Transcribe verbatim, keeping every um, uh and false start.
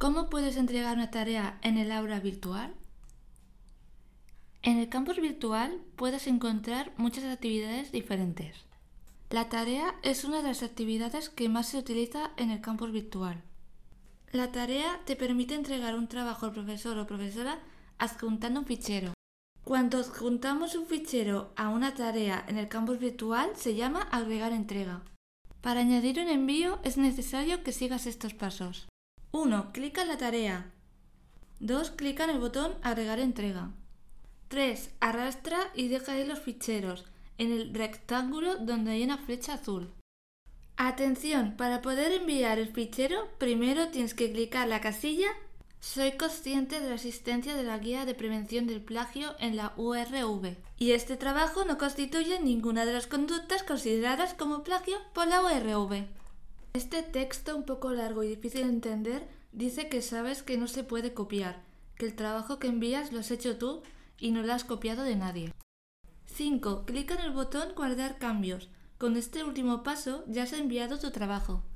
¿Cómo puedes entregar una tarea en el aula virtual? En el campus virtual puedes encontrar muchas actividades diferentes. La tarea es una de las actividades que más se utiliza en el campus virtual. La tarea te permite entregar un trabajo al profesor o profesora adjuntando un fichero. Cuando adjuntamos un fichero a una tarea en el campus virtual se llama agregar entrega. Para añadir un envío es necesario que sigas estos pasos. uno. Clica en la tarea. dos. Clica en el botón agregar entrega. tres. Arrastra y deja ahí los ficheros en el rectángulo donde hay una flecha azul. Atención, para poder enviar el fichero, primero tienes que clicar la casilla Soy consciente de la existencia de la guía de prevención del plagio en la U R V y este trabajo no constituye ninguna de las conductas consideradas como plagio por la U R V. Este texto un poco largo y difícil de entender dice que sabes que no se puede copiar, que el trabajo que envías lo has hecho tú y no lo has copiado de nadie. cinco. Clica en el botón guardar cambios. Con este último paso ya has enviado tu trabajo.